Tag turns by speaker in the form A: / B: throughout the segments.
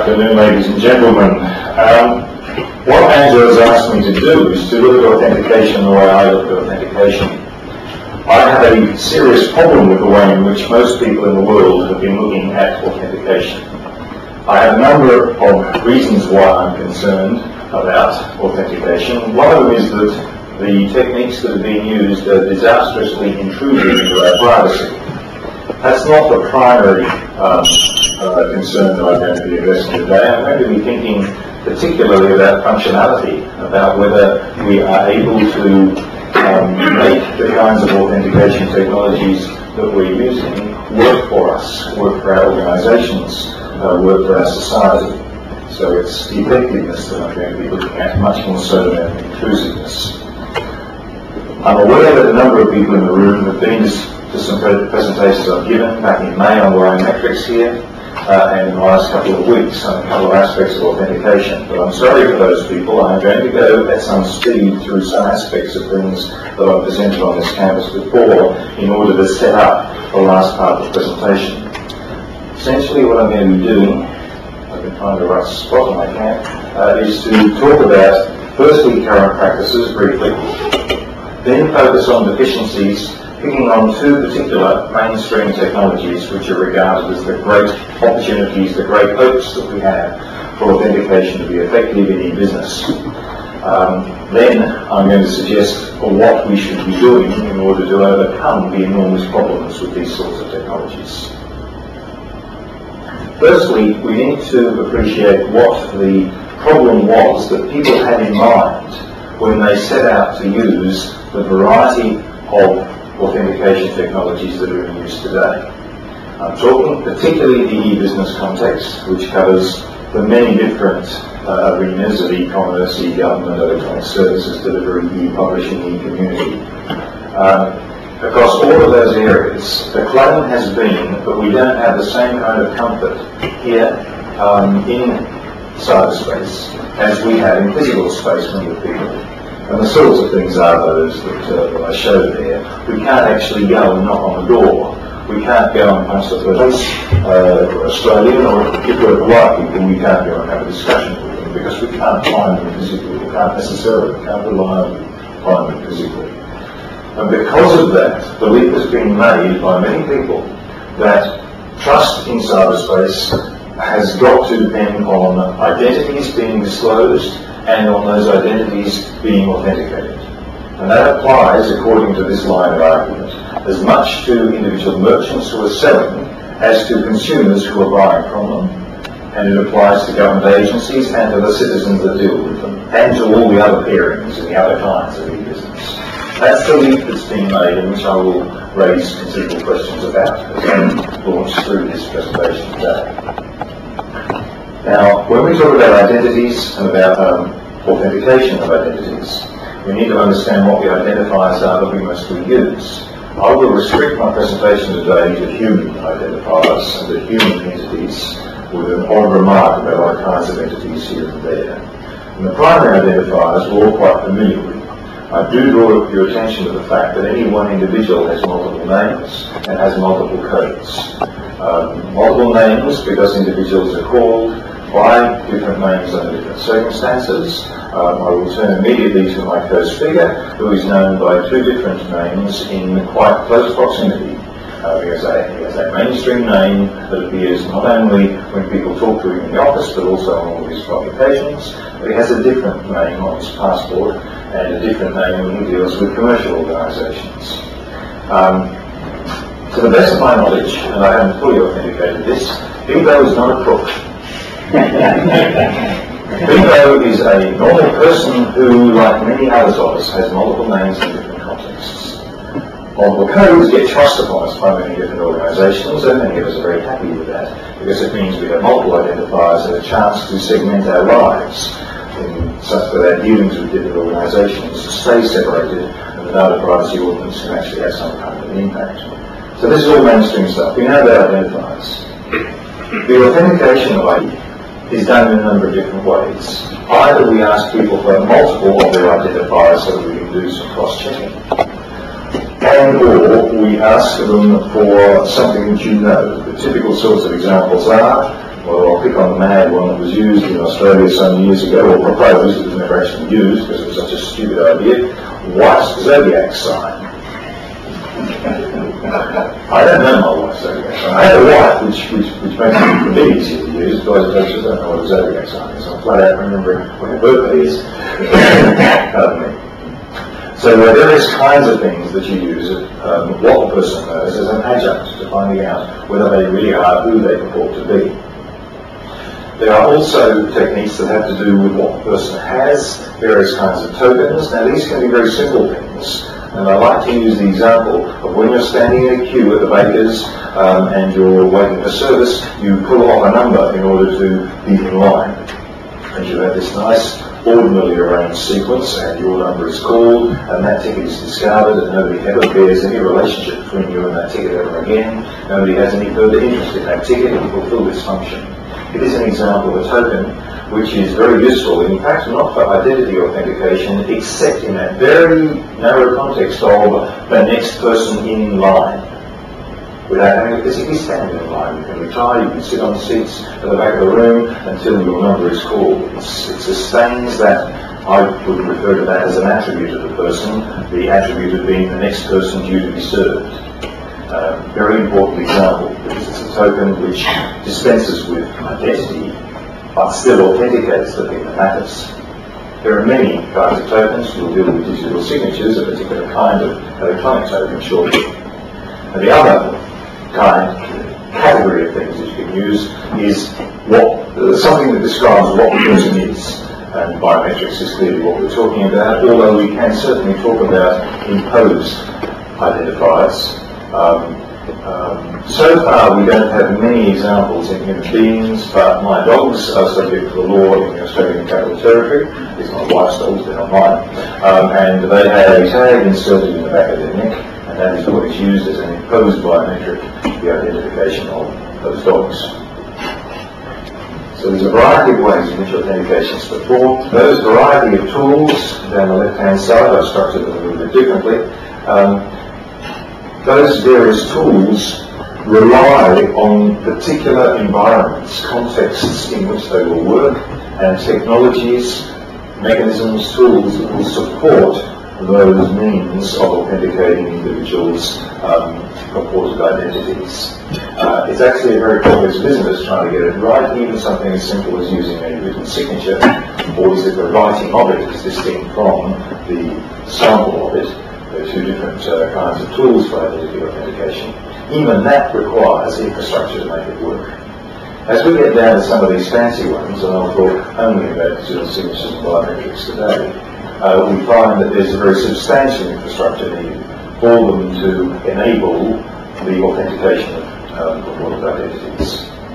A: afternoon, ladies and gentlemen. What Angela's asked me to do is to look at authentication the way I look at authentication. I have a serious problem with the way in which most people in the world have been looking at authentication. I have a number of reasons why I'm concerned about authentication. One of them is that the techniques that are being used are disastrously intrusive into our privacy. That's not the primary concern that I'm going to be addressing today. I'm going to be thinking particularly about functionality, about whether we are able to make the kinds of authentication technologies that we're using work for us, work for our organisations, work for our society. So it's the effectiveness that I'm going to be looking at, much more so than intrusiveness. I'm aware that a number of people in the room have been to some presentations I've given back in May on biometrics here, and in the last couple of weeks on a couple of aspects of authentication. But I'm sorry for those people. I'm going to go at some speed through some aspects of things that I've presented on this campus before in order to set up the last part of the presentation. Essentially what I'm going to be doing, I can find the right spot on my camp, is to talk about firstly current practices briefly, then focus on deficiencies, picking on two particular mainstream technologies which are regarded as the great opportunities, the great hopes that we have for authentication to be effective in e-business. Then I'm going to suggest what we should be doing in order to overcome the enormous problems with these sorts of technologies. Firstly, we need to appreciate what the problem was that people had in mind when they set out to use the variety of authentication technologies that are in use today. I'm talking particularly the e-business context, which covers the many different arenas of e-commerce, e-government, electronic services delivery, e-publishing, e-community. Across all of those areas, the claim has been that we don't have the same kind of comfort here in cyberspace as we have in physical space when we're people. And the sorts of things are those that I showed there. We can't actually go and knock on the door. We can't go and punch the police, Australian, or if we're polite people, we can't go and have a discussion with them because we can't find them physically. We can't necessarily, can't reliably find them physically. And because of that, belief has been made by many people that trust in cyberspace has got to depend on identities being disclosed and on those identities being authenticated. And that applies, according to this line of argument, as much to individual merchants who are selling as to consumers who are buying from them. And it applies to government agencies and to the citizens that deal with them, and to all the other pairings and the other kinds of e-business. That's the leap that's been made, in which I will raise considerable questions about as I launch through this presentation today. Now, when we talk about identities and about authentication of identities, we need to understand what the identifiers are that we mostly use. I will restrict my presentation today to human identifiers and to human entities, with an odd remark about other kinds of entities here and there. And the primary identifiers we're all quite familiar with. I do draw your attention to the fact that any one individual has multiple names and has multiple codes. Multiple names because individuals are called by different names under different circumstances. I will turn immediately to my co-speaker, who is known by two different names in quite close proximity. He has a mainstream name that appears not only when people talk to him in the office, but also on all of his publications. But he has a different name on his passport and a different name when he deals with commercial organisations. To the best of my knowledge, and I haven't fully authenticated this, Bebo is not a crook. Bebo is a normal person who, like many others of us, has multiple names in different contexts. Multiple codes get thrust upon us by many different organisations, and many of us are very happy with that, because it means we have multiple identifiers and a chance to segment our lives in such that our dealings with different organisations stay separated, and the data privacy ordinance can actually have some kind of an impact. So this is all mainstream stuff. We know about identifiers. The authentication of ID is done in a number of different ways. Either we ask people for multiple of their identifiers so that we can do some cross-checking, and or we ask them for something that you know. The typical sorts of examples are, well, I'll pick on on the mad one that was used in Australia some years ago, or proposed, it was never actually used because it was such a stupid idea, white zodiac sign. I don't know my wife's zodiac sign. I have a wife which makes it for me easier to use, but I just don't know what a zodiac sign is. I'm flat out remembering what her birthday is. Pardon me. So there are various kinds of things that you use, what the person knows, as an adjunct to finding out whether they really are who they purport to be. There are also techniques that have to do with what the person has, various kinds of tokens. Now these can be very simple things, and I like to use the example of when you're standing in a queue at the baker's and you're waiting for service, you pull off a number in order to be in line. And you have this nice ordinarily arranged sequence, and your number is called, and that ticket is discarded, and nobody ever bears any relationship between you and that ticket ever again. Nobody has any further interest in that ticket, and you fulfill this function. It is an example of a token which is very useful, in fact not for identity authentication, except in that very narrow context of the next person in line. Without having to physically stand in line. You can retire, you can sit on the seats at the back of the room until your number is called. It sustains that. I would refer to that as an attribute of the person, the attribute of being the next person due to be served. Very important example, because it's a token which dispenses with identity, but still authenticates the thing that matters. There are many kinds of tokens. We'll deal with digital signatures, a particular kind of electronic token shortly. And the other category of things that you can use is something that describes what the person is. And biometrics is clearly what we're talking about, although we can certainly talk about imposed identifiers. So far we don't have many examples in human beings, but my dogs are subject to the law in the Australian Capital Territory. It's my wife's dogs, they're not mine. And they have a tag inserted in the back of their neck, and that is what is used as an imposed biometric, the identification of those dogs. So there's a variety of ways in which authentication is performed. Those variety of tools down the left-hand side, I've structured them a little bit differently. Those various tools rely on particular environments, contexts in which they will work, and technologies, mechanisms, tools that will support those means of authenticating individuals' purported identities. It's actually a very complex business trying to get it right. Even something as simple as using a written signature, or is it the writing of it is distinct from the sample of it. There are two different kinds of tools for identity authentication. Even that requires infrastructure to make it work. As we get down to some of these fancy ones, and I'll talk only about digital signatures and biometrics today, we find that there's a very substantial infrastructure needed for them to enable the authentication of purported identities.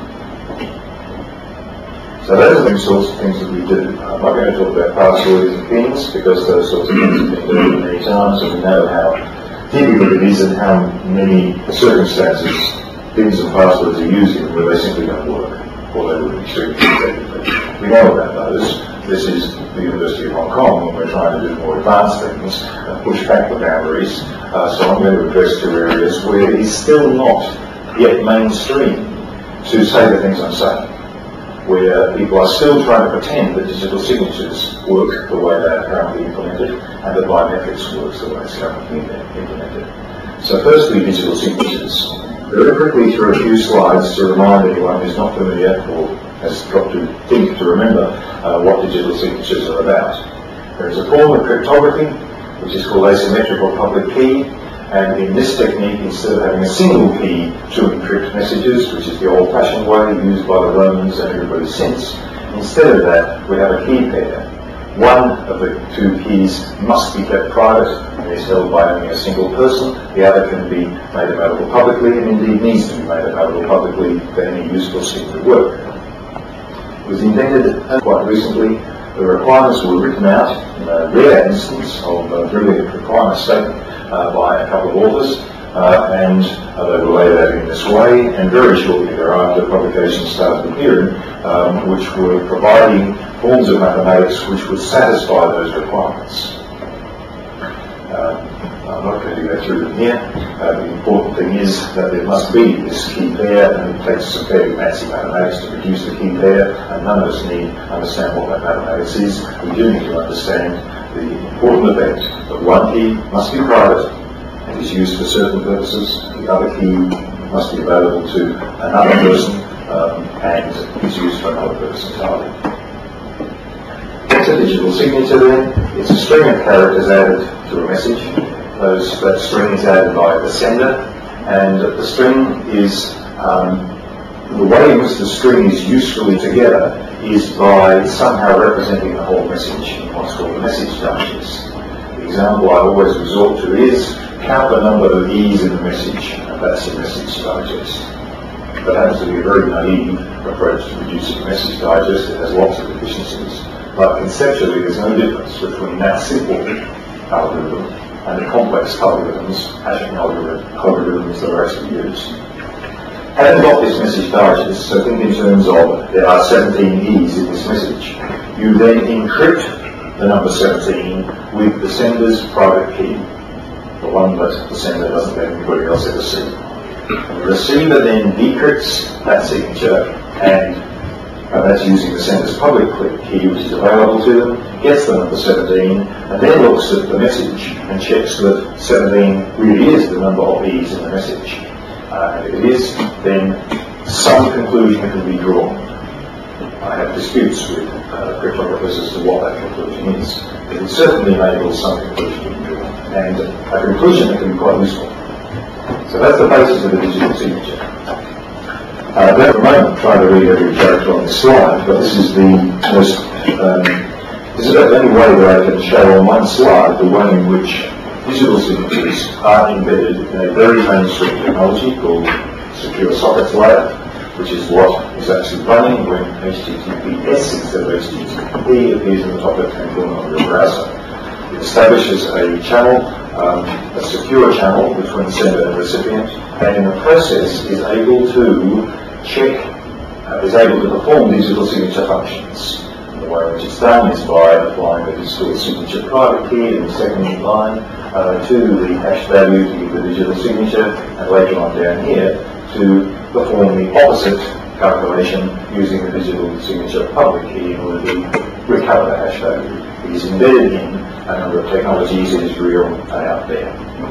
A: So those are the sorts of things that we do. I'm not going to talk about passwords and pins, because those sorts of things have been done many times, and we know how difficult it is and how many circumstances pins and passwords are used in where they simply don't work, or they would be extremely effectively. We know about those. This is the University of Hong Kong, and we're trying to do more advanced things and push back the boundaries. So I'm going to address two areas where it is still not yet mainstream to say the things I'm saying, where people are still trying to pretend that digital signatures work the way they are currently implemented, and that biometrics works the way it's currently implemented. So firstly, digital signatures. Very quickly through a few slides to remind anyone who's not familiar or has got to think to remember what digital signatures are about. There is a form of cryptography which is called asymmetrical public key, and in this technique, instead of having a single key to encrypt messages, which is the old-fashioned way used by the Romans and everybody since, instead of that we have a key pair. One of the two keys must be kept private and is held by only a single person. The other can be made available publicly, and indeed needs to be made available publicly for any useful scheme to work. It was invented quite recently. The requirements were written out in a rare instance of a brilliant requirement statement by a couple of authors, and they were laid out in this way, and very shortly thereafter publications started appearing which were providing forms of mathematics which would satisfy those requirements. I'm not going to go through them here. The important thing is that there must be this key pair, and it takes some fairly fancy mathematics to produce the key pair, and none of us need to understand what that mathematics is. We do need to understand the important effect that one key must be private and is used for certain purposes, the other key must be available to another person and is used for another person entirely. What's a digital signature then? It's a string of characters added to a message. That string is added by the sender, and the string is, the way in which the string is usefully together is by somehow representing the whole message in what's called a message digest. The example I always resort to is count the number of E's in the message, and that's a message digest. That happens to be a very naive approach to producing a message digest. It has lots of deficiencies. But conceptually, there's no difference between that simple algorithm and the complex algorithms, hashing algorithms that are actually used. Having got this message digest, so think in terms of there are 17 E's in this message, you then encrypt the number 17 with the sender's private key, the one that the sender doesn't let anybody else ever see. And the receiver then decrypts that signature, and that's using the sender's public key, which is available to them, gets the number 17, and then looks at the message and checks that 17 really is the number of E's in the message. And if it is, then some conclusion can be drawn. I have disputes with cryptographers as to what that conclusion is, but it certainly enables some conclusion to be drawn, and a conclusion that can be quite useful. So that's the basis of the digital signature. At the moment, I'm trying to read every character on this slide, but this is the most, this is the only way that I can show on one slide the way in which digital signatures are embedded in a very mainstream technology called Secure Sockets Layer, which is what is actually running when HTTPS instead of HTTP appears in the top left-hand corner of your browser. It establishes a channel, a secure channel between sender and recipient, and in the process is able to check, is able to perform digital signature functions. And the way in which it's done is by applying the digital signature private key in the second line to the hash value to give the digital signature, and later on down here to perform the opposite calculation using the digital signature public key in order to recover the hash value. It is embedded in a number of technologies. It is real and out there.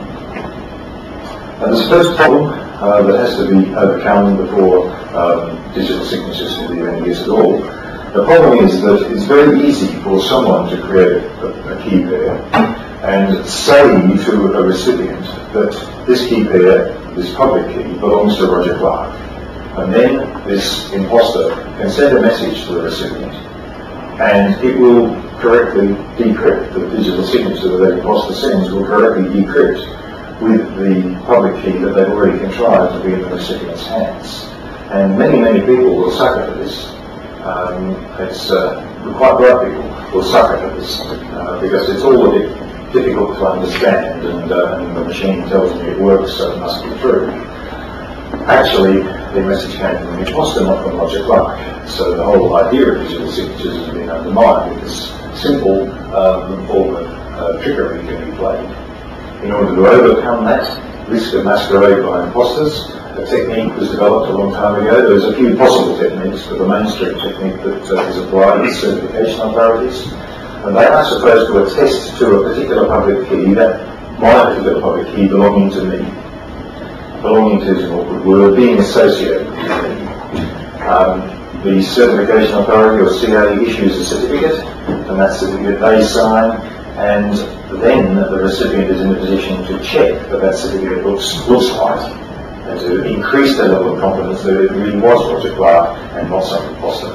A: And there's a first problem that has to be overcome before digital signatures can be of any use at all. The problem is that it's very easy for someone to create a key pair and say to a recipient that this key pair, this public key, belongs to Roger Clark. And then this imposter can send a message to the recipient, and it will correctly decrypt the digital signature that the imposter sends, will correctly decrypt with the public key that they've already contrived to be in the recipient's hands. And many, many people will sucker for this. Quite bright people will sucker for this because it's all a bit difficult to understand, and the machine tells me it works, so it must be true. Actually, the message came from the imposter, not from Roger Clark. So the whole idea of digital signatures has been undermined with this simple form of trickery can be played. In order to overcome that risk of masquerade by imposters, a technique was developed a long time ago. There's a few possible techniques, but the mainstream technique that is applied is certification authorities. And they are supposed to attest to a particular public key, that my particular public key belonging to me. Belonging to is an awkward word, being associated with me. The certification authority, or CA, issues a certificate, and that certificate they sign, and then the recipient is in a position to check that that certificate looks right, and to increase the level of confidence that it really was Roger Clark and not some imposter.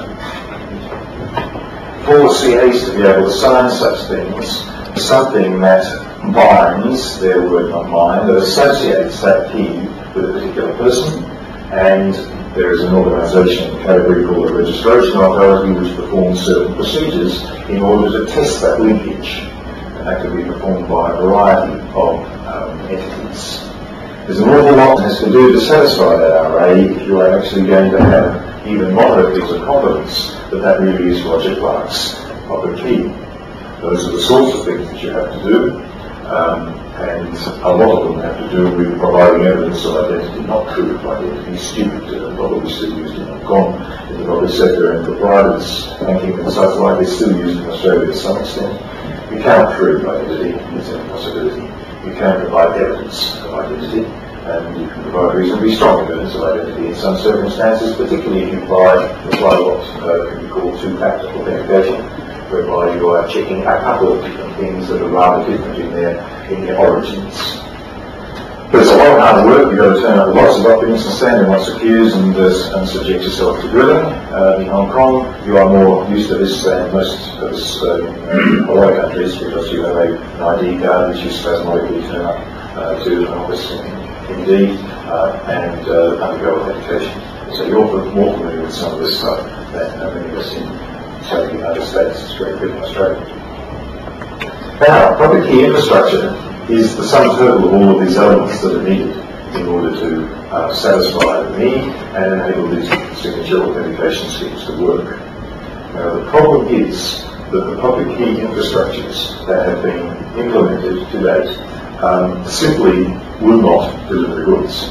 A: For CAs to be able to sign such things, something that binds their word, not mine, that associates that key with a particular person, and there is an organisation in Canterbury called the Registration Authority which performs certain procedures in order to test that linkage, and that can be performed by a variety of entities. There's an awful lot that has to do to satisfy that RA if you are actually going to have even moderate degrees of confidence that that really is Roger Clark's public key. Those are the sorts of things that you have to do. And a lot of them have to do with providing evidence of identity, not proof of identity. Stupid probably still used in Hong Kong in the public sector, and for private banking and such like, it's still used in Australia to some extent. You can't prove identity, it's an impossibility. You can provide evidence of identity, and you can provide reasonably strong evidence of identity in some circumstances, particularly if you apply what can be called two-factor authentication, whereby you are checking a couple of different things that are rather different in their origins. But it's a lot of hard work. You've got to turn up lots of documents and stand in lots of queues and subject yourself to grilling. In Hong Kong, you are more used to this than most of us in a lot of countries, because you have an ID card which you spasmodically turn up to an office indeed and undergo authentication. So you're more familiar with some of this stuff than many of us in the United States, it's Great Britain, Australia. Now, public key infrastructure is the sum total of all of these elements that are needed in order to satisfy the need and enable these signature authentication schemes to work. Now, the problem is that the public key infrastructures that have been implemented to date simply will not deliver the goods.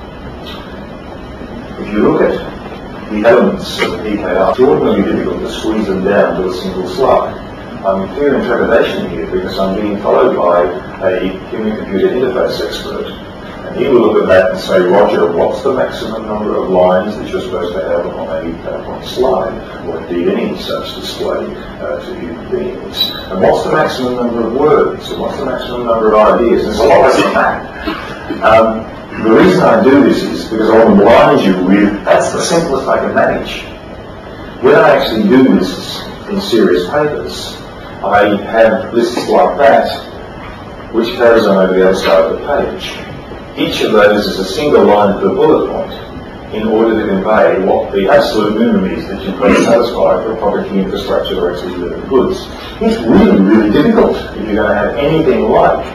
A: If you look at the elements of the PKI, it's ordinarily difficult to squeeze them down to a single slide. I'm in fear and trepidation here because I'm being followed by a human computer interface expert, and he will look at that and say, Roger, what's the maximum number of lines that you're supposed to have on a PowerPoint slide, or indeed any such display to human beings? And what's the maximum number of words, and what's the maximum number of ideas? There's a lot less than that. The reason I do this is because I want to blind you with, that's the simplest I can manage. When I actually do lists in serious papers, I have lists like that, which carries on over the other side of the page. Each of those is a single line per bullet point in order to convey what the absolute minimum is that you've got to satisfy for a public key infrastructure to actually deliver the goods. It's really, really difficult if you're going to have anything like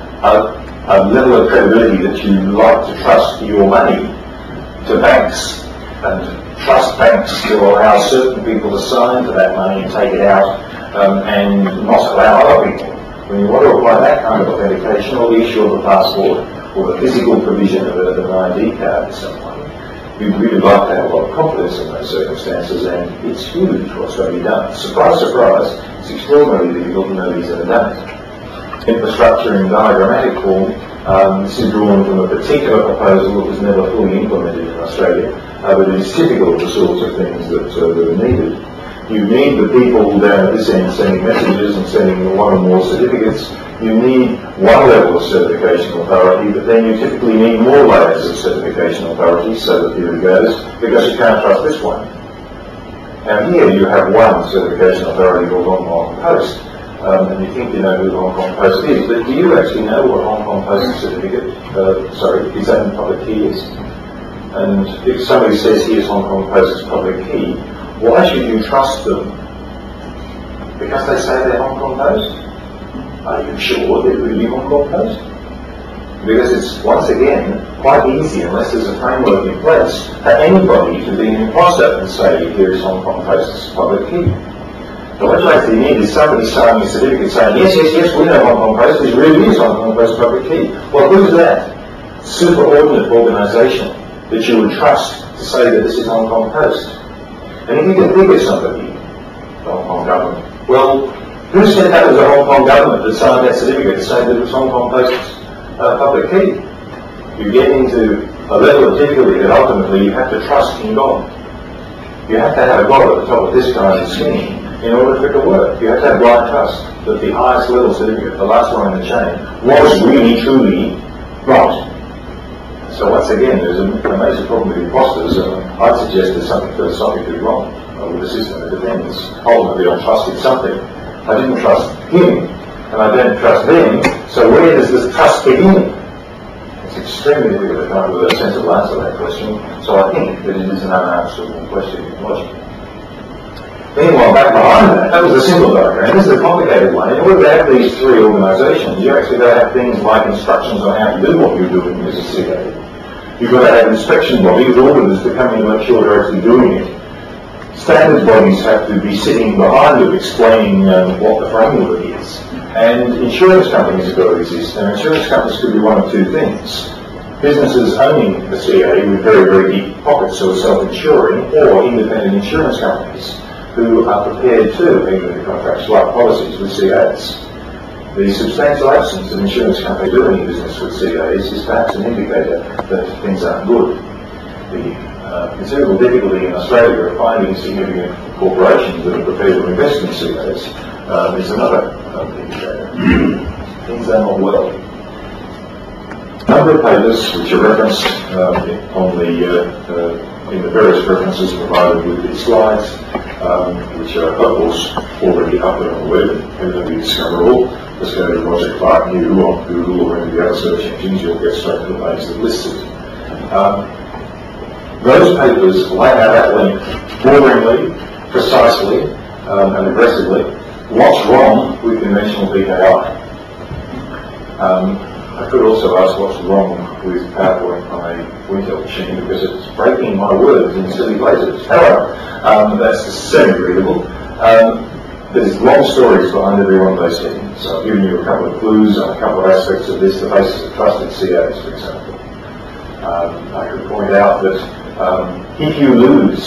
A: a level of credibility that you like to trust your money to banks, and trust banks to allow certain people to sign to that money and take it out, and not allow other people. When you want to apply that kind of authentication, or the issue of a passport, or the physical provision of an ID card to someone, you'd really like to have a lot of confidence in those circumstances, and it's huge what's going to be done. Surprise, surprise, it's extraordinarily difficult, and nobody's ever done it. Infrastructure in diagrammatic form, this is drawn from a particular proposal that was never fully implemented in Australia, but it is typical of the sorts of things that are needed. You need the people down at this end sending messages and sending one or more certificates. You need one level of certification authority, but then you typically need more layers of certification authority, so the theory goes, because you can't trust this one. Now here you have one certification authority called Hong Kong Post, and you think you know who Hong Kong Post is, but do you actually know what Hong Kong Post certificate, its own public key is? And if somebody says here's Hong Kong Post's public key, why should you trust them? Because they say they're Hong Kong Post? Are you sure they're really Hong Kong Post? Because it's, once again, quite easy, unless there's a framework in place, for anybody to be an imposter and say, here is Hong Kong Post's public key. So what you actually need is somebody signing a certificate saying, yes, yes, yes, we know Hong Kong Post, this really is Hong Kong Post's public key. Well, who's that? Superordinate organisation that you would trust to say that this is Hong Kong Post. And if you can think of somebody, the Hong Kong government, well, who said that was the Hong Kong government that signed that certificate to say that it was Hong Kong Post's public key? You get into a level of difficulty that ultimately you have to trust in God. You have to have a God at the top of this kind of scheme in order for it to work. You have to have blind trust that the highest level certificate, the last one in the chain, was really, truly right. So once again, there's a major problem with imposters, and I'd suggest there's something philosophically wrong with the system that depends ultimately on trusting something. I didn't trust him, and I don't trust them, so where does this trust begin? It's extremely difficult to come up with a sensible answer to that question, so I think that it is an unanswerable question in logic. Meanwhile, back behind that was a simple diagram. This is a complicated one. In order to have these three organisations, you actually got to have things like instructions on how to do what you're doing as a CA. You've got to have inspection bodies, auditors to come in and make sure they're actually doing it. Standards bodies have to be sitting behind you explaining what the framework is. And insurance companies have got to exist, and insurance companies could be one of two things. Businesses owning a CA with very, very deep pockets who are self-insuring, or independent insurance companies who are prepared to enter into contracts like policies with CAs. The substantial absence of insurance companies doing business with CAs is perhaps an indicator that things aren't good. The considerable difficulty in Australia of finding significant corporations that are prepared to invest in CAs is another indicator. Things are not well. A number of papers which are referenced in the various references provided with these slides, which are of course already up there on the web and evidently discoverable. Just go to Roger Clark New on Google or any of the other search engines, you'll get straight to the page that lists it. Those papers lay out at length, boringly, precisely, and aggressively, what's wrong with conventional PKI. I could also ask what's wrong with PowerPoint on a Wintel machine, because it's breaking my words in silly places. However, that's semi-readable. There's long stories behind every one of those headings. So I've given you a couple of clues on a couple of aspects of this, the basis of trusted CAs, for example. I could point out that if you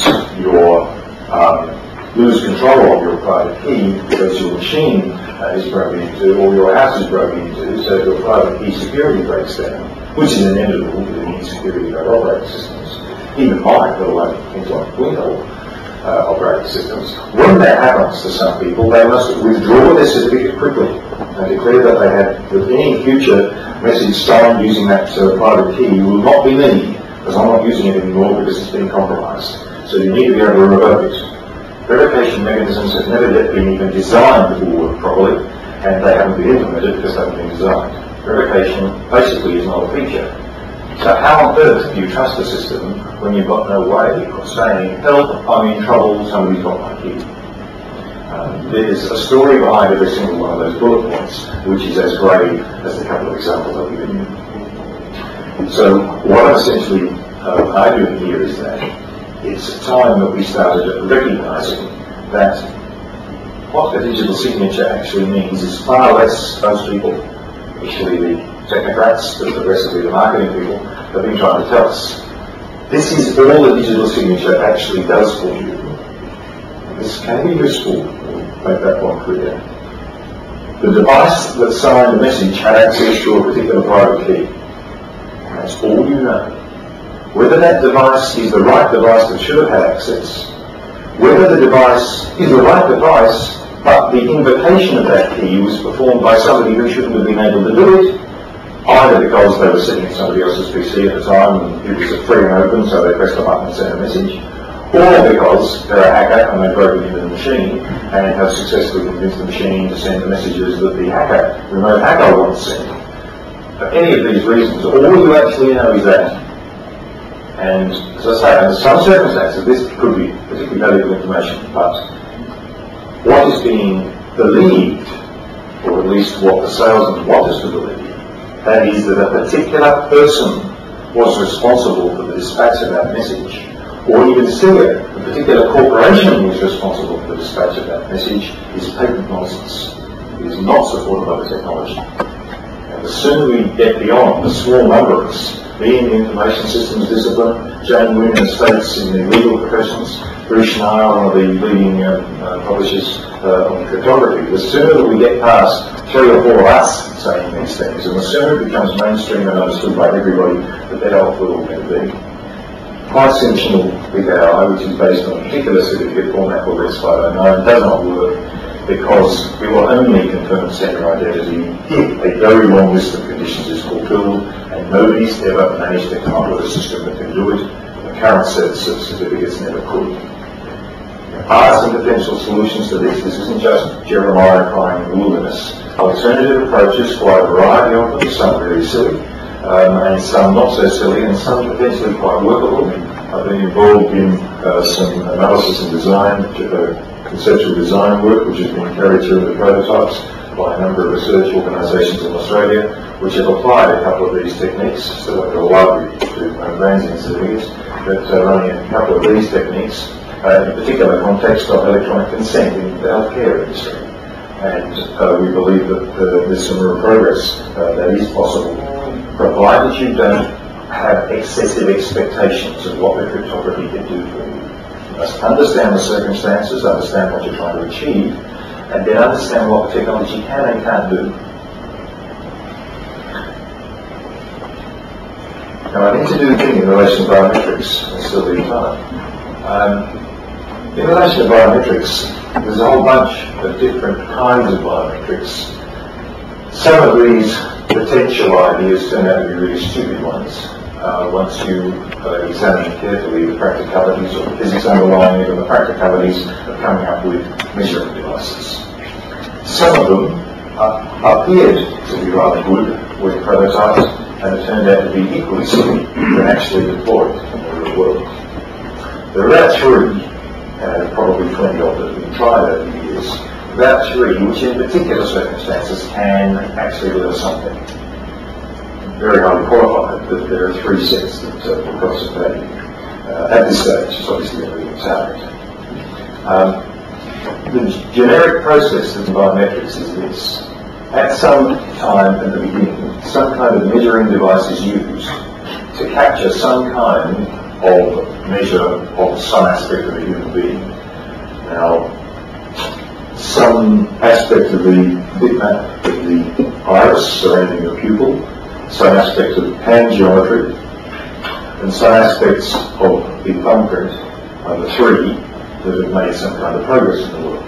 A: lose control of your private key because your machine is broken into, or your house is broken into, so your private key security breaks down, which is inevitable with any security of operating systems, even mine, let alone things like Windows operating systems. When that happens to some people, they must withdraw their certificate quickly and declare that any future message signed using that private key will not be me, because I'm not using it anymore because it's been compromised. So you need to be able to revoke it. Verification mechanisms have never yet been even designed to work properly, and they haven't been implemented because they haven't been designed. Verification basically is not a feature. So how on earth do you trust a system when you've got no way of saying, help, I'm in trouble, somebody's got my key? There's a story behind every single one of those bullet points, which is as grave as the couple of examples I've given you. So what I'm essentially arguing here is that it's time that we started recognising that what a digital signature actually means is far less those people, especially the technocrats, but progressively the marketing people, have been trying to tell us. This is all a digital signature actually does for you. This can be useful, make that point clear. The device that signed the message had access to a particular private key. That's all you know. Whether that device is the right device that should have had access, whether the device is the right device, but the invocation of that key was performed by somebody who shouldn't have been able to do it, either because they were sitting in somebody else's PC at the time and it was free and open, so they pressed a button and sent a message, or because they're a hacker and they've broken into the machine and have successfully convinced the machine to send the messages that the remote hacker wants sent. For any of these reasons, all you actually know is that. And as I say, under some circumstances, this could be particularly valuable information, but what is being believed, or at least what the salesman wants us to believe, that is that a particular person was responsible for the dispatch of that message, or even still, a particular corporation was responsible for the dispatch of that message, is patent nonsense. It is not supported by the technology. And the sooner we get beyond the small number of us, me in the information systems discipline, Jane Wynn in the States in the legal professions, Bruce Schneier, one of the leading publishers on cryptography, the sooner that we get past 3 or 4 of us saying these things, and the sooner it becomes mainstream and understood by everybody, the better off we're all going to be. High-dimensional PKI, which is based on a particular certificate format called X509, does not work because we will only confirm sender identity if a very long list of conditions is fulfilled, and nobody's ever managed to come up with a system that can do it. The current sets of certificates never could. There are some potential solutions to this. This isn't just Jeremiah crying in the wilderness. Alternative approaches, quite a variety of them, some very silly, and some not so silly, and some potentially quite workable. I've been involved in some analysis and design, conceptual design work, which has been carried through the prototypes by a number of research organisations in Australia, which have applied a couple of these techniques. So I've got a library to advancing certificates, but running a couple of these techniques in a particular context of electronic consent in the healthcare industry. And we believe that there's some real progress that is possible, provided you don't have excessive expectations of what the cryptography can do for you. You must understand the circumstances, understand what you're trying to achieve, and then understand what the technology can and can't do. Now, I need to do a thing in relation to biometrics, and still be time. In relation to biometrics, there's a whole bunch of different kinds of biometrics. Some of these potential ideas turn out to be really stupid ones. Once you examine carefully the practicalities or the physics underlying it and the practicalities of coming up with measuring devices. Some of them appeared to be rather good when prototyped, and it turned out to be equally silly when actually deployed in the real world. There are about three, probably 20 of them have been tried over the years, about three which in particular circumstances can actually learn something. Very highly qualified, but there are three sets that will cross the value. At this stage, it's obviously going to be target. The generic process of biometrics is this. At some time at the beginning, some kind of measuring device is used to capture some kind of measure of some aspect of a human being. Now, some aspect of the bitmap of the iris surrounding the pupil, some aspects of hand geometry, and some aspects of the thumbprint are the three that have made some kind of progress in the world.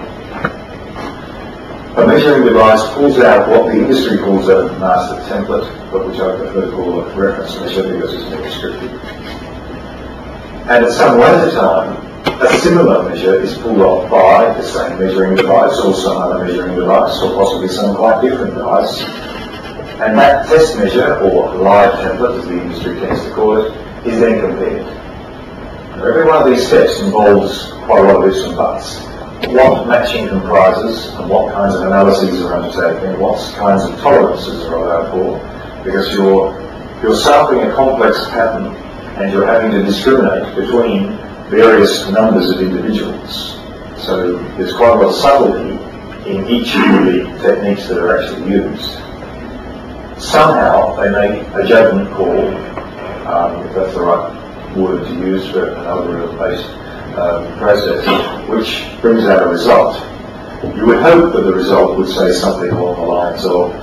A: A measuring device pulls out what the industry calls a master template, but which I prefer to call a reference measure because it's more descriptive. And at some later time, a similar measure is pulled off by the same measuring device or some other measuring device or possibly some quite different device. And that test measure, or live template as the industry tends to call it, is then compared. Now, every one of these steps involves quite a lot of ifs and buts. What matching comprises and what kinds of analyses are undertaken, what kinds of tolerances are allowed for, because you're sampling a complex pattern and you're having to discriminate between various numbers of individuals. So there's quite a lot of subtlety in each of the techniques that are actually used. Somehow they make a judgment call, if that's the right word to use for an algorithm-based process, which brings out a result. You would hope that the result would say something along the lines of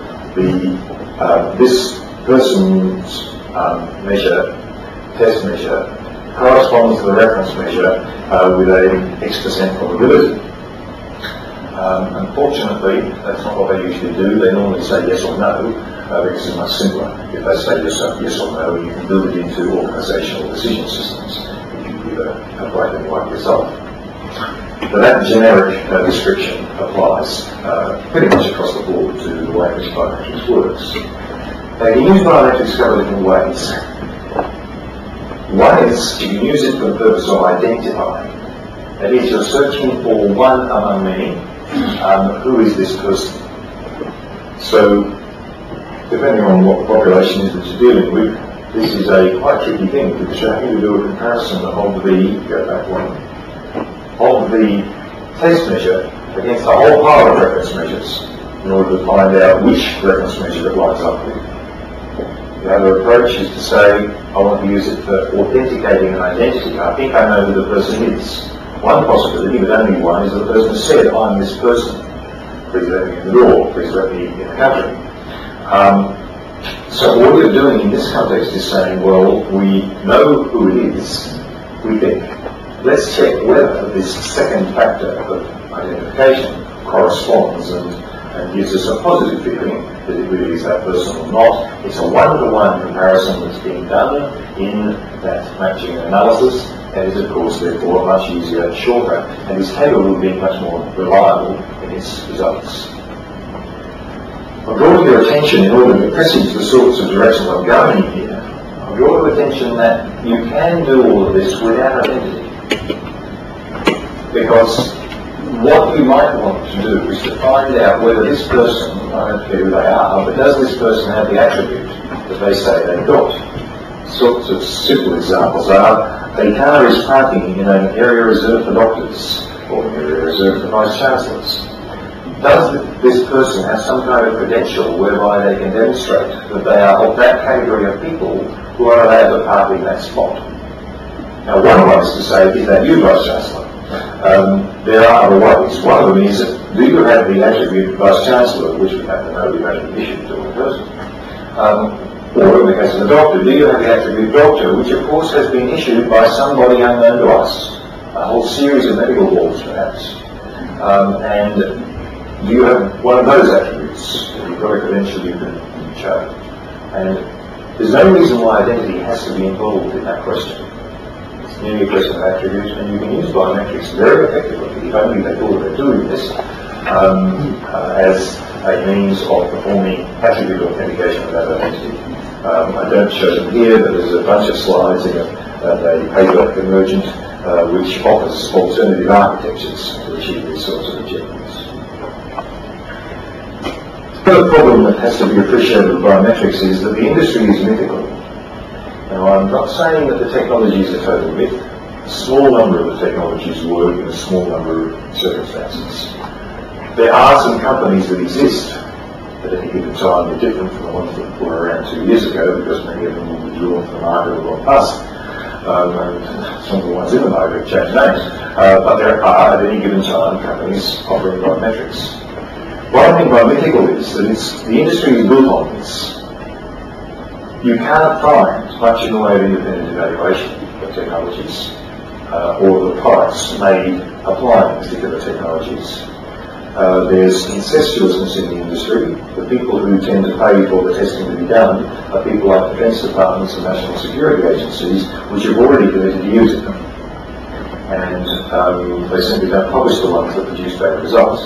A: this person's test measure corresponds to the reference measure with an X% probability. Unfortunately, that's not what they usually do. They normally say yes or no, because it's much simpler. If they say yes or no, you can build it into organisational decision systems. A black and white result. But that generic description applies pretty much across the board to the way in which biometrics works. Now, you can use biometrics a couple of different ways. One is you can use it for the purpose of identifying. That is, you're searching for one among many. Who is this person? So, depending on what the population is that you're dealing with, this is a quite tricky thing because you're having to do a comparison of the test measure against a whole pile of reference measures in order to find out which reference measure it lines up with. The other approach is to say, I want to use it for authenticating an identity. I think I know who the person is. One possibility, but only one, is that the person said, I'm this person. Please let me in the door. Please let me in the country. So what we're doing in this context is saying, well, we know who it is, we think. Let's check whether this second factor of identification corresponds and gives us a positive feeling that it really is that person or not. It's a one-to-one comparison that's being done in that matching analysis, and is of course therefore much easier, shorter, and is capable of being much more reliable in its results. I've drawn your attention, in order to presage the sorts of directions I'm going in here, I've drawn your attention that you can do all of this without identity. Because what you might want to do is to find out whether this person, I don't care who they are, but does this person have the attribute that they say they've got? Sorts of simple examples are, a car is parking in an area reserved for doctors, or an area reserved for vice chancellors. does this person have some kind of credential whereby they can demonstrate that they are of that category of people who are allowed to park in that spot? Now, one way is to say, is that you, Vice Chancellor? There are other ways. One of them is, do you have the attribute Vice Chancellor, which we have to know we've actually issued to a person? Or in the case of a doctor, do you have the attribute Doctor, which of course has been issued by somebody unknown to us? A whole series of medical laws, perhaps. And do you have one of those attributes? If you've got a credential, you can show. And there's no reason why identity has to be involved in that question. It's merely a question of attributes, and you can use biometrics very effectively, if only they thought of doing this, as a means of performing attribute authentication of that identity. I don't show them here, but there's a bunch of slides in a paper, Emergent, which offers alternative architectures to achieve these sorts of objectives. The other problem that has to be appreciated with biometrics is that the industry is mythical. Now, I'm not saying that the technology is a total myth. A small number of the technologies work in a small number of circumstances. There are some companies that exist at any given time. They're different from the ones that were around 2 years ago, because many of them will be drawn from the market or gone past. And some of the ones in the market have changed names. But there are, at any given time, companies offering biometrics. What I mean by mythical is that the industry is built on this. You can't find much in the way of independent evaluation of technologies or the products made applying particular technologies. There's incestuousness in the industry. The people who tend to pay for the testing to be done are people like defence departments and national security agencies, which have already committed to using them. And they simply don't publish the ones that produce bad results.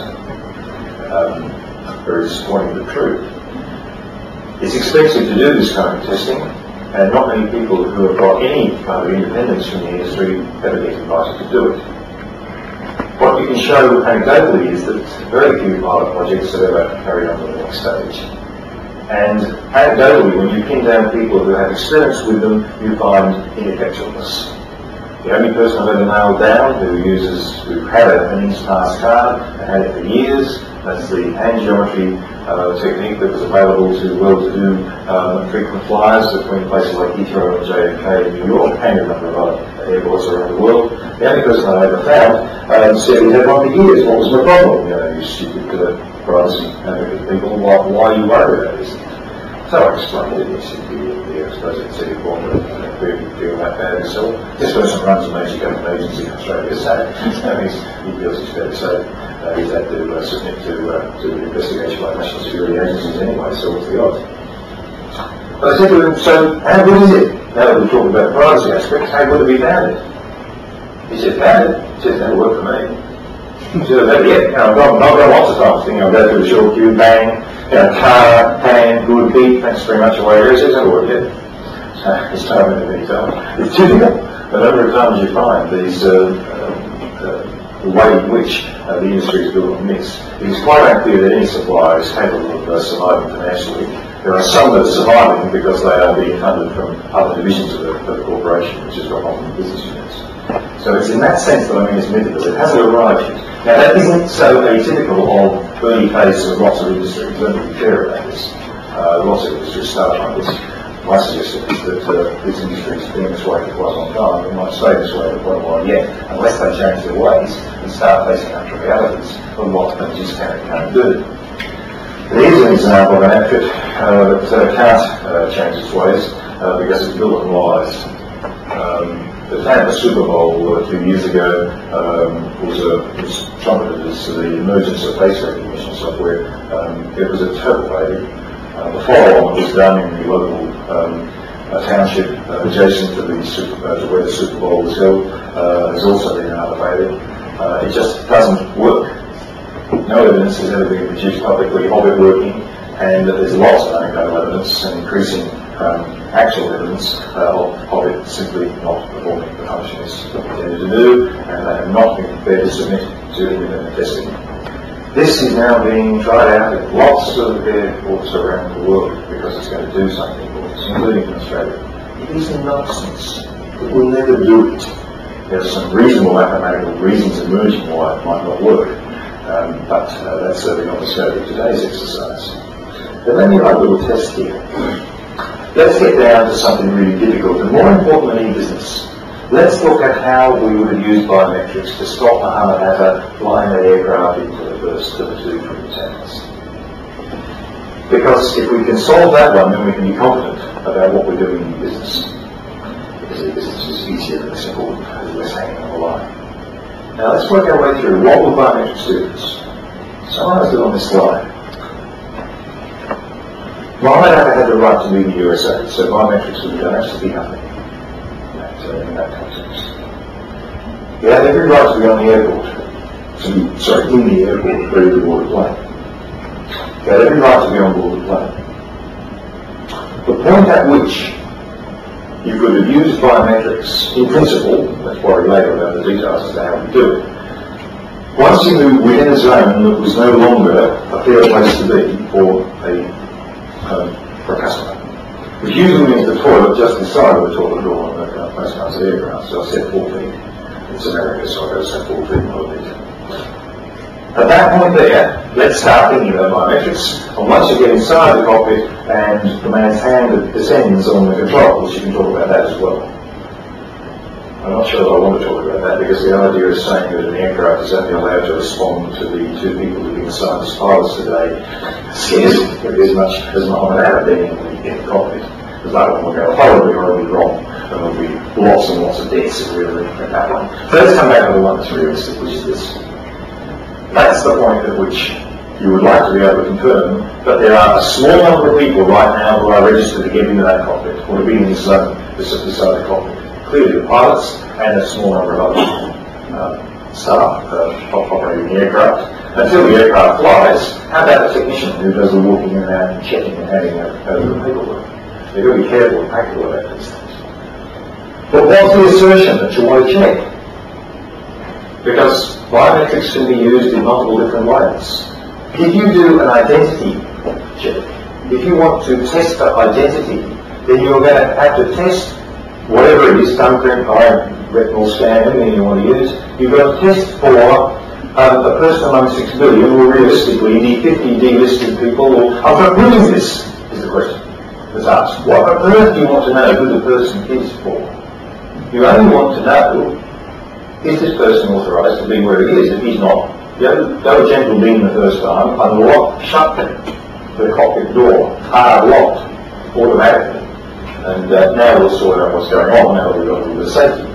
A: Very disappointing but true. It's expensive to do this kind of testing, and not many people who have got any kind of independence from the industry ever get invited to do it. What you can show anecdotally is that very few pilot projects have ever carried on to the next stage. And anecdotally, when you pin down people who have experience with them, you find ineffectualness. The only person I've ever nailed down who had an INSPASS card and had it for years, that's the hand geometry technique that was available to well-to-do frequent flyers between places like Heathrow and JFK in New York and a number of other airports around the world. The only person I ever found said he had one for years. What was my problem? You stupid privacy advocate people, why are you worried about this? So I explained it. He said, I suppose it's a corporate feel that bad himself. This person runs a major government agency in Australia, so he feels it's fair to say he's had to submit to an investigation by national security agencies anyway, so what's the odds? But I said to him, so how good is it? Now that we're talking about the privacy aspect, how good have you found it? He said, found it? He said, that'll work for me. He said, better yet, I've got lots of times thinking I'll go through the short queue, bang, car, pan, good beat, thanks very much away. He says, that'll work yet. It's time in the meantime. It's typical. The number of times you find these, the way in which the industry is built on myths, it is quite unclear that any supplier is capable of surviving financially. There are some that are surviving because they are being funded from other divisions of the corporation, which is what often business units. So it's in that sense that I mean it's mythical. It hasn't arrived yet. Now that isn't so atypical of early phases of lots of industries. Let me be fair about this. Lots of industries start like this. My suggestion is that this industry has been this way for quite a long time. It might stay this way for quite a while yet, unless they change their ways and start facing up to realities of what they just can't do. Here's an example of an outfit that can't change its ways because it's built on lies. The Tampa Super Bowl 2 years ago was trumpeted as the emergence of face recognition software. It was a total failure. The follow-on was done in the local township adjacent to where the Super Bowl was held. Has also been another failure. It just doesn't work. No evidence has ever been produced publicly of it working, and there's lots of anecdotal evidence and increasing actual evidence of it simply not performing the function it's intended to do, and they have not been prepared to submit to independent testing. This is now being tried out at lots of airports around the world because it's going to do something for us, including in Australia. It is nonsense. It will never do it. There are some reasonable mathematical reasons emerging why it might not work, but that's certainly not the scope of today's exercise. But let me run a little test here. Let's get down to something really difficult and more important than e-business. Let's look at how we would have used biometrics to stop Mohammed Atta flying that aircraft into the first of the two Twin Towers. Because if we can solve that one, then we can be confident about what we're doing in business. Because e-business is easier and less important, there's less hanging on the line. Now let's work our way through what will biometrics do this. Summarised it on this slide. Mohammed Atta had the right to leave the USA, so biometrics would have done absolutely nothing. In that context. He had every right to be on the airport, in the airport, ready to board a plane. He had every right to be on board the plane. The point at which you could have used biometrics, in principle, let's worry later about the details as to how we do it, once you moved within a zone that was no longer a fair place to be for a customer. If you zoom into the toilet just inside of the toilet door on most kinds of aircraft, so I said 4 feet. It's America, so I've got to say 4 feet, not a metre. At that point there, let's start thinking about biometrics. And once you get inside the cockpit and the man's hand descends on the controls, you can talk about that as well. I'm not sure that I want to talk about that because the idea is saying that an aircraft is only allowed to respond to the two people living inside as pilots today scares me as much as Mohammed Atta being in the cockpit. Because that one will go horribly wrong, and there'll be lots and lots of deaths if we really think that one. So let's come back to the one that's realistic, which is this. That's the point at which you would like to be able to confirm that there are a small number of people right now who are registered to get into that cockpit, or to be in this zone beside the cockpit. Clearly the pilots and a small number of other staff operating the aircraft. Until the aircraft flies, how about the technician who does the walking around and checking and handing over the paperwork? You've got to be careful and practical about these things. But what's the assertion that you want to check? Because biometrics can be used in multiple different ways. If you do an identity check, if you want to test for identity, then you're going to have to test whatever it is, thumbprint, eye, retinal scan, anything you want to use. You've got to test for a person among 6 billion, or realistically, the 50 delisted people, or I'm not doing this, is the question that's asked. What on earth do you want to know who the person is for? You only want to know, is this person authorised to be where he is? If he's not, go a gentle beam the first time, unlock, shut the cockpit door, hard locked, automatically. And now we'll sort out what's going on, now we've got a little bit of safety.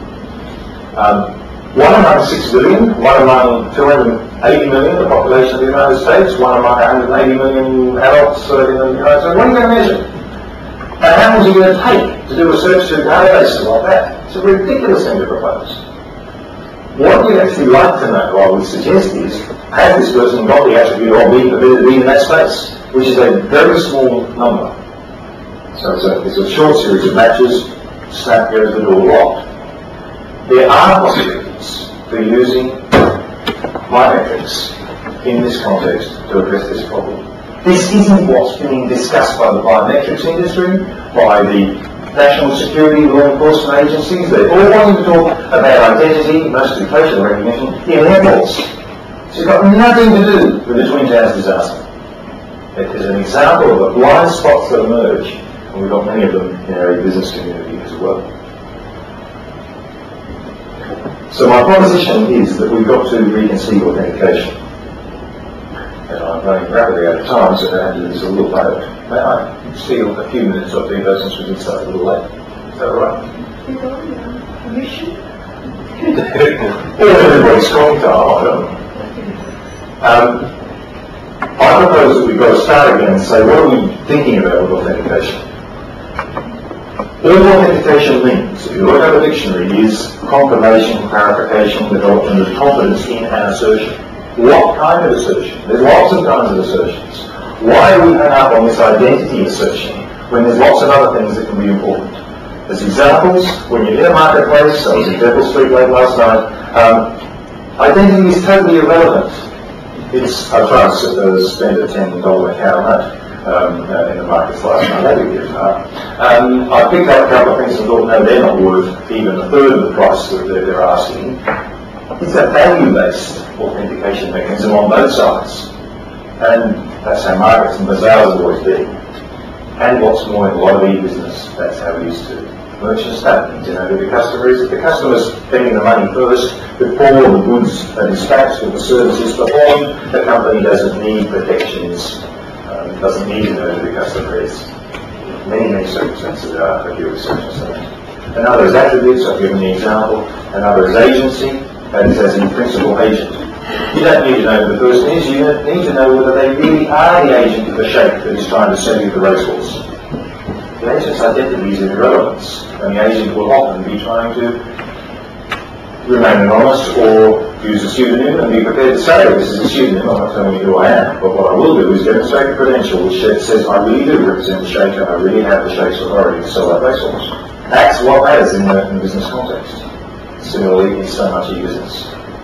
A: 1 among 6 billion, 1 among 280 million, the population of the United States, 1 among 180 million adults in the United States. What are you going to measure? And how long is it going to take to do a search through databases like that? It's a ridiculous thing to propose. What you'd actually like to know, I would suggest, is has this person got the attribute of being permitted to be in that space, which is a very small number. So it's a short series of matches, snap, goes the door locked. There are possibilities for using biometrics in this context to address this problem. This isn't what's being discussed by the biometrics industry, by the national security law enforcement agencies. They're all wanting to talk about identity, mostly facial recognition, in airports. So it's got nothing to do with the Twin Towers disaster. It is an example of the blind spots that emerge, and we've got many of them in our business community as well. So my proposition is that we've got to reconceive authentication. And I'm running rapidly out of time, so I have to do this a little later. May I steal a few minutes of the since we did start a little late? Is that all right?
B: Permission?
A: Everybody's strong time, I don't know. I propose that we've got to start again and say, what are we thinking about with authentication? All authentication means, if you look at the dictionary, is confirmation, clarification, development of confidence in an assertion. What kind of assertion? There's lots of kinds of assertions. Why are we hung up on this identity assertion when there's lots of other things that can be important? As examples, when you're in a marketplace, I was in Devil Street late last night, identity is totally irrelevant. I tried to spend a $10 account in the markets last night. That'd be a I picked up a couple of things and thought, no, they're not worth even a third of the price that they're asking. It's a value-based authentication mechanism on both sides. And that's how markets and bazaars have always been. And what's more, in a lot of e-business, that's how we used to. Merchants don't need to know who the customer is. If the customer's spending the money first, before the goods are dispatched or the service is performed, the company doesn't need protections, doesn't need to know who the customer is. Many circumstances are if you're researching something. Another is attributes, I've given the example. Another is agency, that is as in principal agent. You don't need to know who the person is, you need to know whether they really are the agent of the sheikh that is trying to sell you the racehorse. The agent's identity is irrelevant, and the agent will often be trying to remain anonymous or use a pseudonym and be prepared to say, this is a pseudonym, I'm not telling you who I am, but what I will do is demonstrate a credential which says I really do represent the sheikh and I really have the sheikh's authority to sell that racehorse. That's what matters in the business context. Similarly, in so much e-business.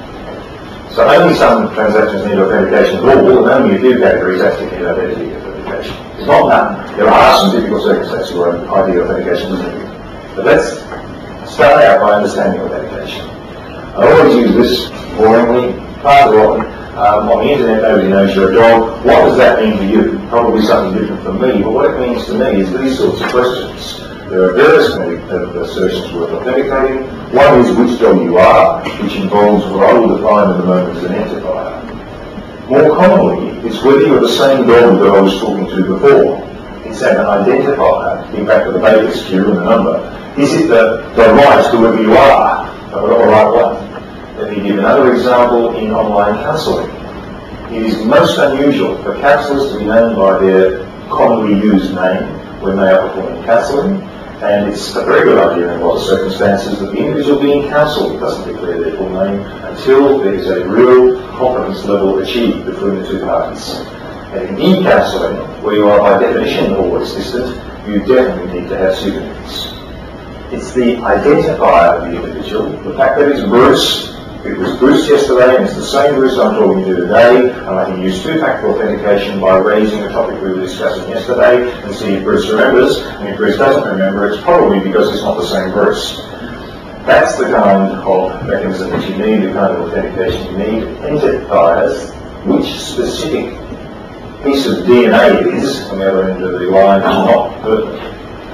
A: So only some transactions need authentication at all, and only a few categories actually need identity authentication. It's not none. There are some difficult circumstances where ID authentication is needed. But let's start out by understanding authentication. I always use this boringly, far too often. On the internet, nobody knows you're a dog. What does that mean to you? Probably something different from me, but what it means to me is these sorts of questions. There are various assertions worth authenticating. One is which dog you are, which involves what I will define at the moment as an identifier. More commonly, it's whether you're the same dog that I was talking to before. It's an identifier, in fact, with the basic skew and the number. Is it the right whoever you are, or the right one? Let me give another example in online counselling. It is most unusual for counsellors to be known by their commonly used name when they are performing counselling, and it's a very good idea in a lot of circumstances that the individual being counselled doesn't declare their full name until there is a real confidence level achieved between the two parties. And in e-counselling, where you are by definition always distant, you definitely need to have pseudonyms. It's the identifier of the individual, the fact that it's Bruce. It was Bruce yesterday, and it's the same Bruce I'm talking to today, and I can use two-factor authentication by raising a topic we were discussing yesterday and see if Bruce remembers, and if Bruce doesn't remember, it's probably because it's not the same Bruce. That's the kind of mechanism that you need, the kind of authentication you need. Identifiers which specific piece of DNA it is on the other end of the line is not pertinent.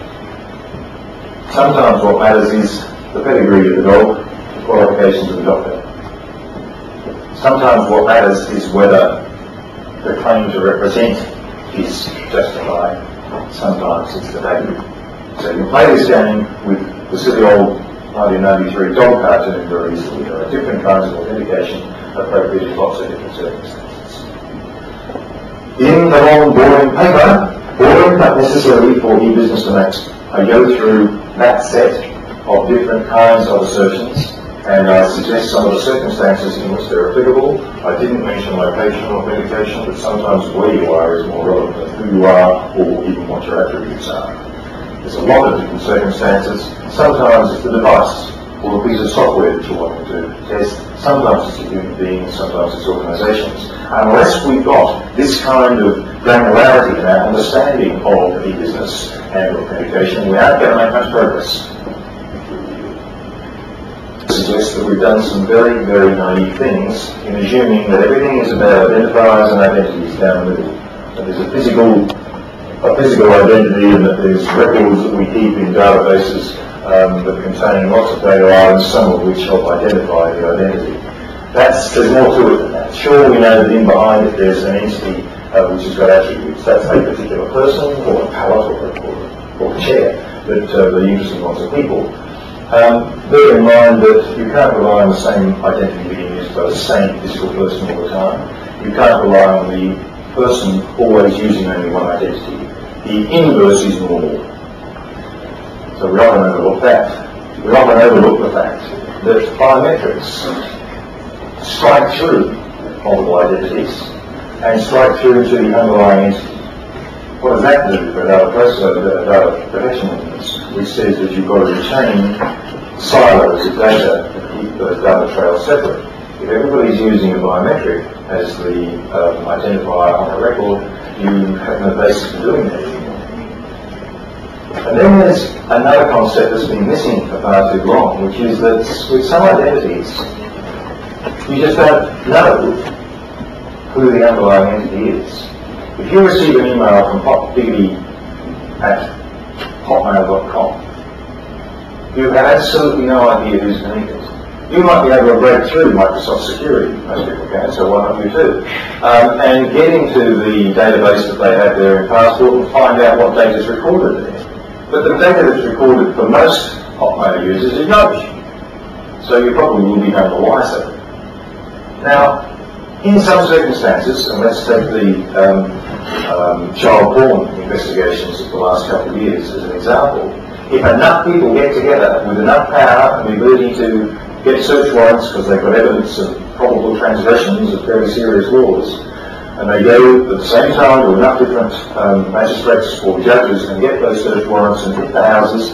A: Sometimes what matters is the pedigree of the dog, the qualifications of the doctor. Sometimes what matters is whether the claim to represent is justified. Sometimes it's the pedigree. So you can play this game with the silly old 1993 dog cartoon very easily. There are different kinds of authentication appropriate in lots of different circumstances. In the long boring paper, boring not necessarily for e-business domains, I go through that set of different kinds of assertions, and I suggest some of the circumstances in which they're applicable. I didn't mention locational authentication, but sometimes where you are is more relevant than who you are or even what your attributes are. There's a lot of different circumstances. Sometimes it's the device or a piece of software that you're wanting to test. Sometimes it's a human being, sometimes it's organisations. Unless we've got this kind of granularity in our understanding of e-business and authentication, we aren't going to make much progress. Suggests that we've done some very, very naive things in assuming that everything is about identifiers and identities down the middle. That there's a physical identity and that there's records that we keep in databases that contain lots of data items, some of which help identify the identity. There's more to it than that. Sure, we know that in behind it there's an entity which has got attributes. That's a particular person or a palette or a chair, but the interesting ones are people. Bear in mind that you can't rely on the same identity being used by the same physical person all the time. You can't rely on the person always using only one identity. The inverse is normal. So we often overlook that. We often overlook the fact that biometrics strike through multiple identities and strike through to the underlying entity. What does that do for data protection ordinance, which says that you've got to retain silos of data and keep those data trails separate? If everybody's using a biometric as the identifier on a record, you have no basis for doing that anymore. And then there's another concept that's been missing for far too long, which is that with some identities, You just don't know who the underlying entity is. If you receive an email from popdiggy@hotmail.com, you have absolutely no idea who's beneath it. You might be able to break through Microsoft security, most people can, so why not you too? And get into the database that they have there in Passport and find out what data is recorded there. But the data that's recorded for most Hotmail users is rubbish. So you probably will be none the wiser. Now, in some circumstances, and let's take the child porn investigations of the last couple of years as an example, if enough people get together with enough power and the ability to get search warrants because they've got evidence of probable transgressions of very serious laws, and they go at the same time to enough different magistrates or judges and get those search warrants and hit the houses,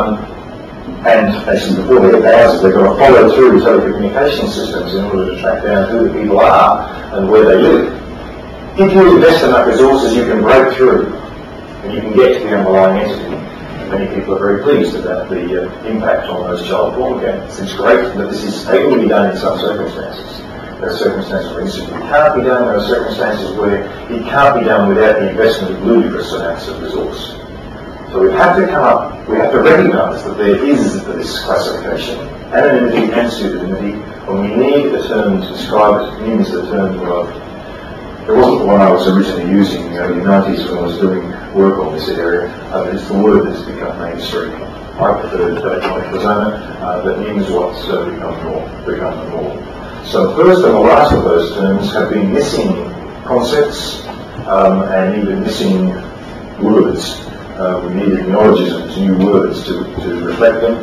A: and actually before they hit the houses they've got to follow through telecommunication systems in order to track down who the people are and where they live. If you invest enough resources you can break through and you can get to the underlying entity. Many people are very pleased about the impact on those child porn gangs. It's great that this is able to be done in some circumstances. There are circumstances where it simply can't be done. There are circumstances where it can't be done without the investment of ludicrous amounts of resource. So we have to recognise that there is this classification, anonymity and pseudonymity, and we need a term to describe it. It means the term it wasn't the one I was originally using in the early 90s when I was doing work on this area. It's the word that's become mainstream. I prefer electronic persona that means what's become the norm. So the first and the last of those terms have been missing concepts and even missing words. We needed neologisms, new words to reflect them.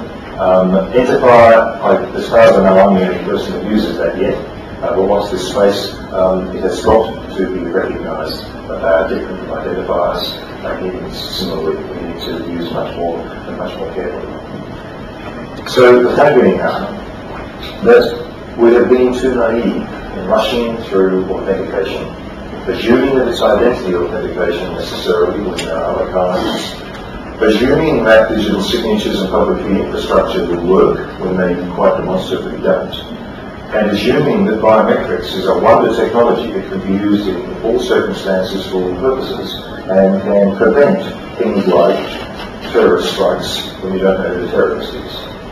A: Identifier, as far as I know, I'm the only person that uses that yet. But what's this space? It has got to be recognised that they are different identifiers. Again, similarly, we need to use much more carefully. So the fact being that we have been too naive in rushing through authentication, presuming that it's identity authentication necessarily with no other kinds, presuming that digital signatures and public key infrastructure will work when they quite demonstrably don't, and assuming that biometrics is a wonder technology that can be used in all circumstances for all purposes and can prevent things like terrorist strikes when you don't know who the terrorist is.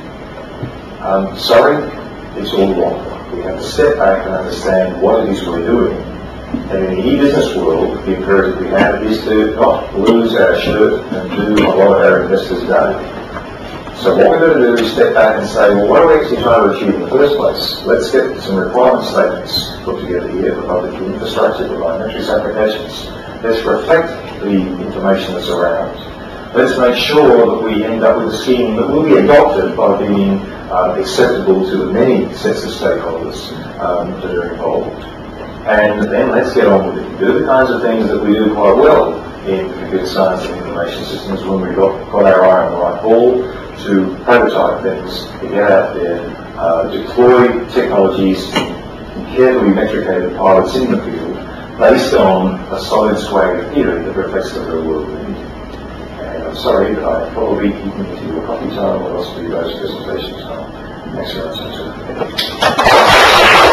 A: Sorry, it's all wrong. We have to step back and understand what it is we're doing. And in the e-business world, the imperative we have is to not lose our shirt and do a lot of our investors' day. So what we're going to do is step back and say, well, what are we actually trying to achieve in the first place? Let's get some requirement statements put together here for public infrastructure, for biometrics applications. Let's reflect the information that's around. Let's make sure that we end up with a scheme that will be adopted by being acceptable to the many sets of stakeholders that are involved. And then let's get on with it. Do the kinds of things that we do quite well in computer science and information systems when we've got our eye on the right ball, to prototype things, to get out there, deploy technologies, carefully metricated pilots in the field based on a solid swag of theory that reflects the real world we need. And I'm sorry, but I probably keep me to your coffee time or else for you guys' presentation time. Thanks very much.